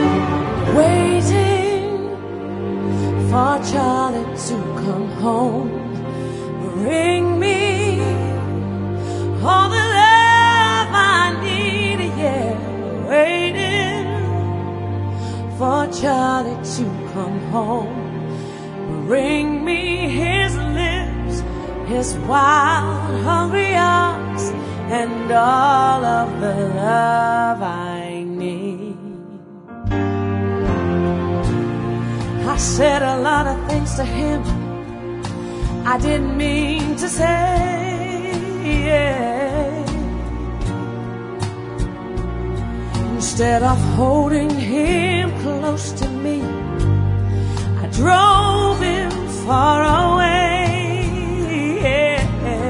waiting for Charlie to come home, bring me all the love I need, yeah. Waiting for Charlie to come home, bring me his lips, his wild, hungry arms, and all of the love I need. I said a lot of things to him I didn't mean to say, yeah. Instead of holding him close to me, I drove him far away, yeah.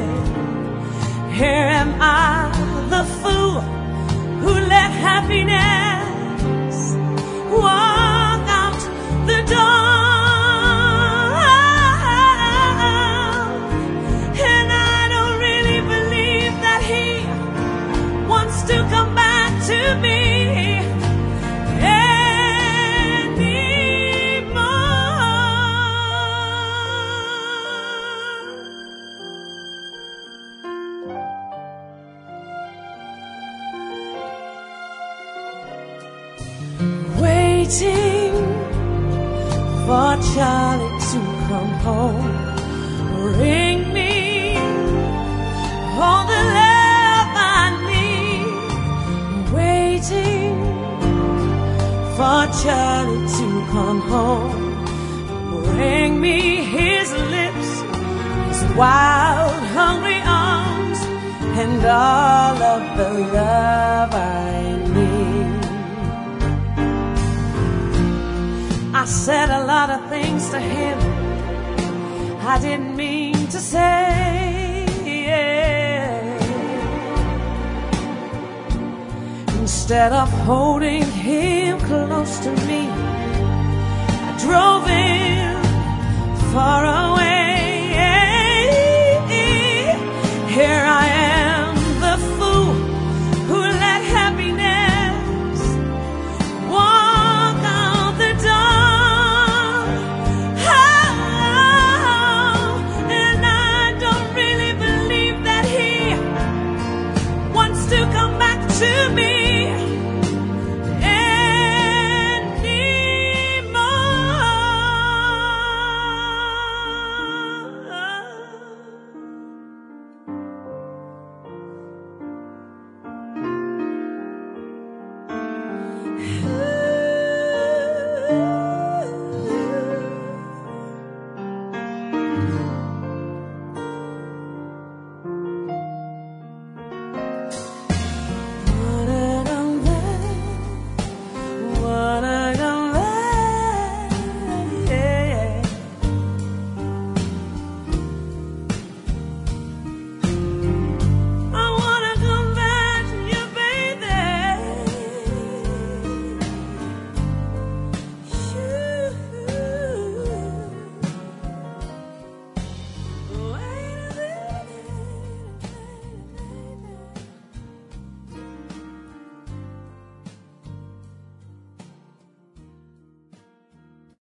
Here am I, the fool who let happiness walk out the door. And I don't really believe that he wants to come back to me waiting for Charlie to come home, bring me all the love I need. Waiting for Charlie to come home, bring me his lips, his wild, hungry arms, and all of the love I need. I said a lot of things to him I didn't mean to say, yeah. Instead of holding him close to me, I drove him far away. Here I am, the fool who let happiness walk out the door. And I don't really believe that he wants to come back to me.